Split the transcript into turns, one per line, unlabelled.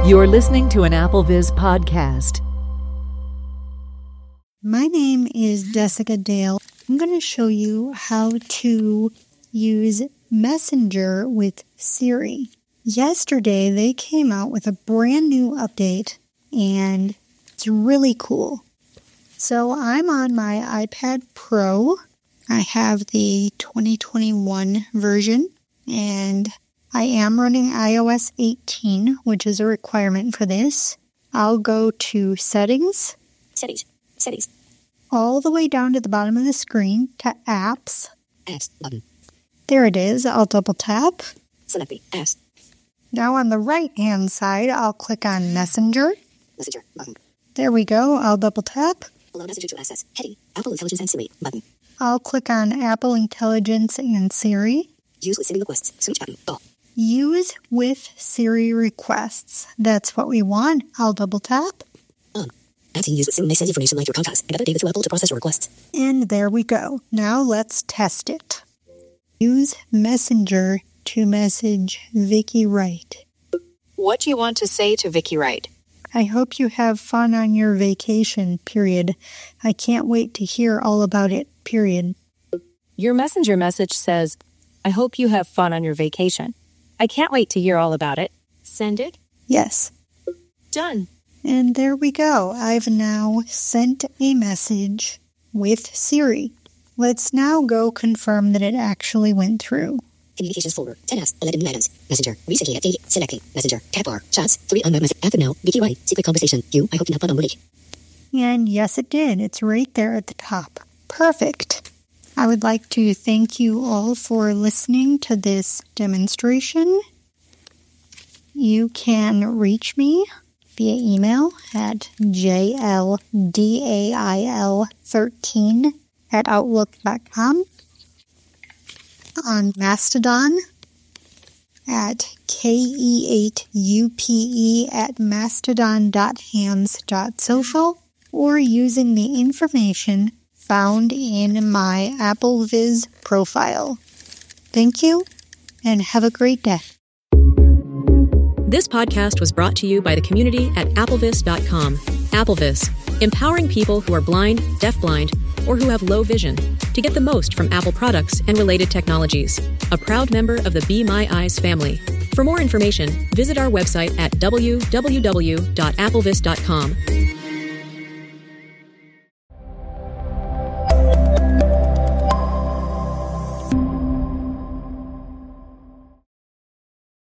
You're listening to an AppleVis podcast.
My name is Jessica Dale. I'm going to show you how to use Messenger with Siri. Yesterday, they came out with a brand new update, and it's really cool. So I'm on my iPad Pro. I have the 2021 version, and I am running iOS 18, which is a requirement for this. I'll go to Settings.
Settings.
All the way down to the bottom of the screen to Apps.
Apps button.
There it is. I'll double tap.
Select the apps.
Now on the right-hand side, I'll click on Messenger.
Messenger button.
There we go. I'll double tap.
Allow Messenger to access. Heading. Apple Intelligence and Siri button.
I'll click on Apple Intelligence and Siri.
Use with Siri requests. Switch button. Go.
Use with Siri requests. That's what we want. I'll double tap.
On. Acting use with Siri may send information like your contacts and other data to Apple to process your requests.
And there we go. Now let's test it. Use Messenger to message Vicky Wright.
What do you want to say to Vicky Wright?
I hope you have fun on your vacation, period. I can't wait to hear all about it, period.
Your Messenger message says, I hope you have fun on your vacation. I can't wait to hear all about it. Send it.
Yes.
Done.
And there we go. I've now sent a message with Siri. Let's now go confirm that it actually went through.
Communications folder. 10 apps. 11 items. Messenger. Resetting update. Selecting. Messenger. Tab bar. Chats. 3 unread messages. After now. Vicky Wright. Secret conversation. You. I hope you have fun on Woody.
And yes, it did. It's right there at the top. Perfect. I would like to thank you all for listening to this demonstration. You can reach me via email at jldail13@outlook.com, on Mastodon at ke8upe@mastodon.hands.social, or using the information found in my AppleVis profile. Thank you, and have a great day.
This podcast was brought to you by the community at applevis.com. AppleVis, empowering people who are blind, deafblind, or who have low vision to get the most from Apple products and related technologies. A proud member of the Be My Eyes family. For more information, visit our website at www.applevis.com.